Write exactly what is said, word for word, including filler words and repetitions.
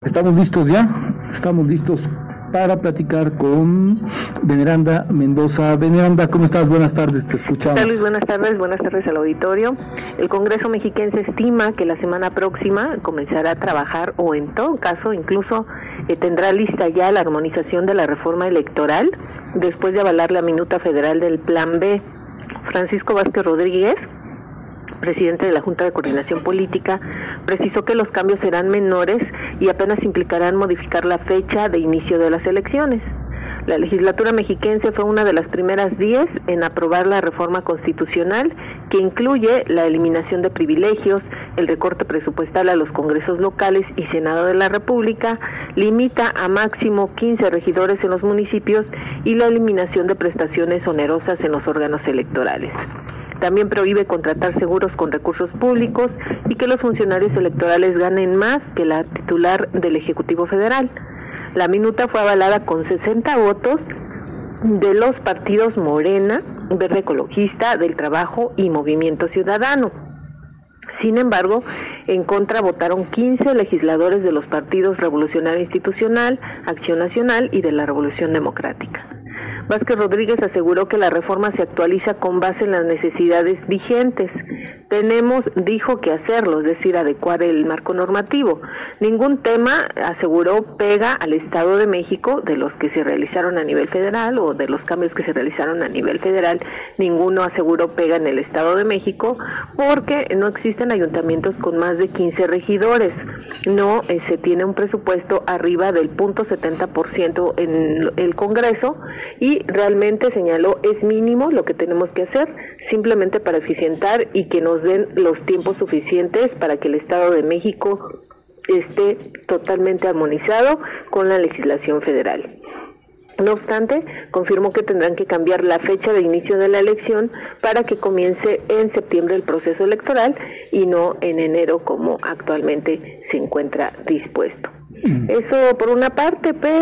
Estamos listos ya, estamos listos para platicar con Veneranda Mendoza. Veneranda, ¿cómo estás? Buenas tardes, te escuchamos. Hola Luis, buenas tardes, buenas tardes al auditorio. El Congreso mexiquense estima que la semana próxima comenzará a trabajar, o en todo caso incluso eh, tendrá lista ya la armonización de la reforma electoral, después de avalar la minuta federal del Plan B. Francisco Vázquez Rodríguez, presidente de la Junta de Coordinación Política, precisó que los cambios serán menores y apenas implicarán modificar la fecha de inicio de las elecciones. La legislatura mexiquense fue una de las primeras diez en aprobar la reforma constitucional que incluye la eliminación de privilegios, el recorte presupuestal a los congresos locales y Senado de la República, limita a máximo quince regidores en los municipios y la eliminación de prestaciones onerosas en los órganos electorales. También prohíbe contratar seguros con recursos públicos y que los funcionarios electorales ganen más que la titular del Ejecutivo Federal. La minuta fue avalada con sesenta votos de los partidos Morena, Verde Ecologista, Del Trabajo y Movimiento Ciudadano. Sin embargo, en contra votaron quince legisladores de los partidos Revolucionario Institucional, Acción Nacional y de la Revolución Democrática. Vázquez Rodríguez aseguró que la reforma se actualiza con base en las necesidades vigentes. Tenemos, dijo, que hacerlo, es decir, adecuar el marco normativo. Ningún tema, aseguró, pega al Estado de México de los que se realizaron a nivel federal o de los cambios que se realizaron a nivel federal. Ninguno, aseguró, pega en el Estado de México porque no existen ayuntamientos con más de quince regidores. No eh, se tiene un presupuesto arriba del punto setenta por ciento en el Congreso y realmente, señaló, es mínimo lo que tenemos que hacer simplemente para eficientar y que nos den los tiempos suficientes para que el Estado de México esté totalmente armonizado con la legislación federal. No obstante, confirmó que tendrán que cambiar la fecha de inicio de la elección para que comience en septiembre el proceso electoral y no en enero como actualmente se encuentra dispuesto. Mm. Eso por una parte, pero